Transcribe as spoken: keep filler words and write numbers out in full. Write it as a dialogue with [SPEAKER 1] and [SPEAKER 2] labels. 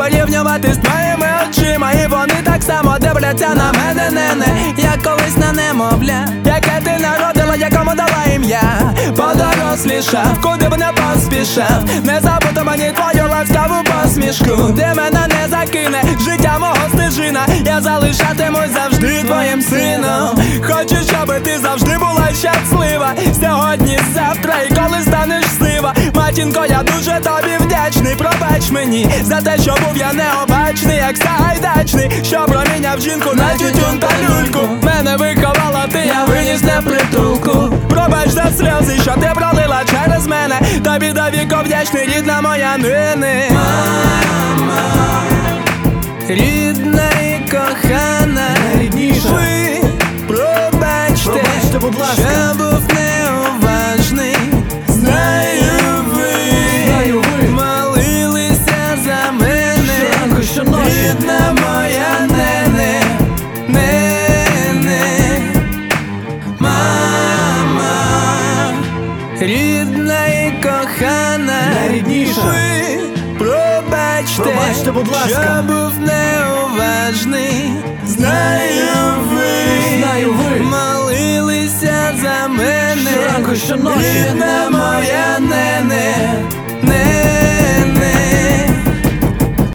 [SPEAKER 1] порівнювати з твоїми очима, і вони так само дивляться на мене, нене, як колись на немовля, яке ти народила, якому дала ім'я. Подорослішав, куди б не поспішав, не забути мені твою ласкаву посмішку. Ти мене не закине, життя мого стежина, я залишатимусь завжди твоїм сином. Хочу, щоб ти завжди була щаслива, сьогодні, завтра і коли станеш сива. Матінко, я дуже тобі вдячний, пробач мені за те, що був я необачний, як Сагайдачний, що проміняв жінку на тютюн та люльку. Мене виховала ти, я виніс не притулку. Пробач за сльози, що ти пролила через мене, тобі до віку вдячний, рідна моя нині. Мама, рідна і кохана,
[SPEAKER 2] найрідніша,
[SPEAKER 1] ви пробачте,
[SPEAKER 2] пробачте, будь ласка,
[SPEAKER 1] що був неуважний. Знаю ви,
[SPEAKER 2] знаю ви
[SPEAKER 1] молилися за мене,
[SPEAKER 2] щоранку, щоночі.
[SPEAKER 1] рідна моя нене, нене. Мама, рідна і кохана,
[SPEAKER 2] найрідніша,
[SPEAKER 1] ви пробачте,
[SPEAKER 2] пробачте, будь ласка,
[SPEAKER 1] що був неуважний. Знаю ви,
[SPEAKER 2] знаю ви
[SPEAKER 1] молилися за мене,
[SPEAKER 2] щоранку, щоночі.
[SPEAKER 1] рідна моя нене, нене.